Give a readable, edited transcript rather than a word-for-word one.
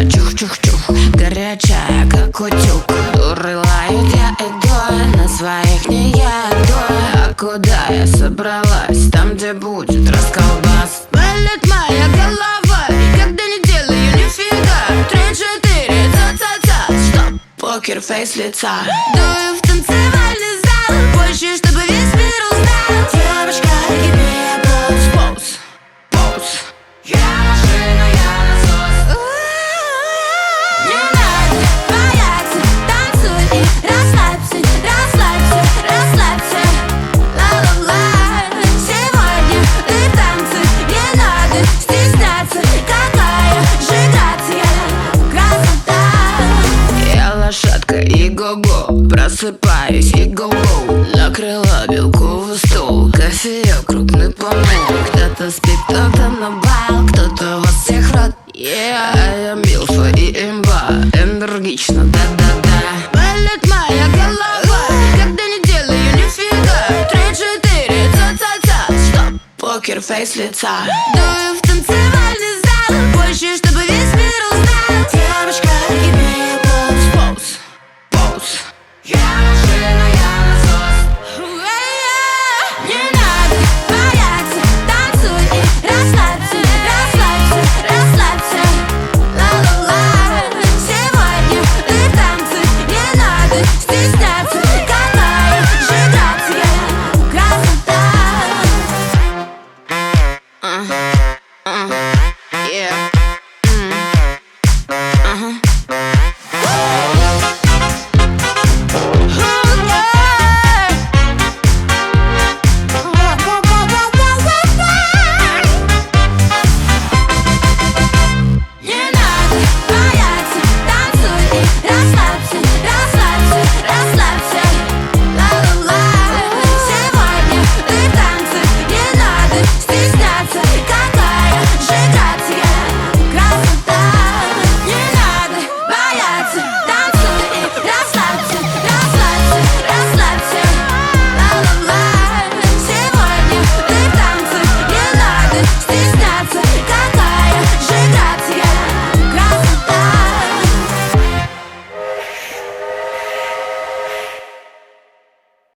чух-чух-чух, горячая, как утюг. Дуры лают, я иду, на своих не еду. А куда я собралась? Там, где будет расколбас. Болит моя голова, когда не делаю нифига. 3-4, ца-ца-ца, стоп, покерфейс лица. Дую в танцевальный зал, больше, чтобы весь мир узнал. Девочка, give me a pose, pose, pose. Я машина, я насос. Не надо бояться, танцуй и расслабься, расслабься, расслабься. Ла-ла-ла, сегодня ты в танце, не надо стесняться. Какая же грация, красота. Я лошадка и го-го, просыпаюсь и го-го. Накрыла белковый стол, кофеек, крупный помол. Кто-то спит, кто-то на бал, кто-то вас всех рад. Я милфа и имба, энергично, да-да-да. Болит моя голова, когда не делаю нифига. 3-4, ца-ца-ца, стоп, покерфейс лица. Дую в танцевальный зал, больше, что